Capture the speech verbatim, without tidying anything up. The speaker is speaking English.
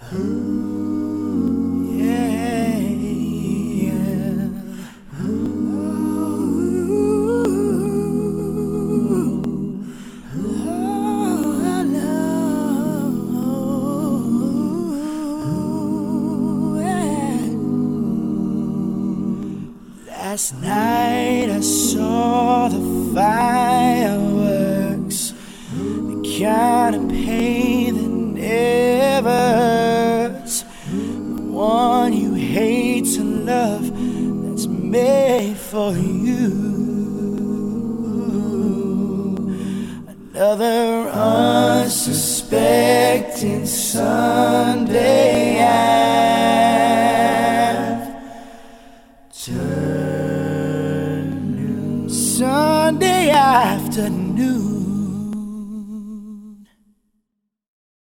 Yeah, yeah. Last night I saw the fireworks, the kind of pain that never hurts, the one you hate to love, that's made for you. Another unsuspecting Sunday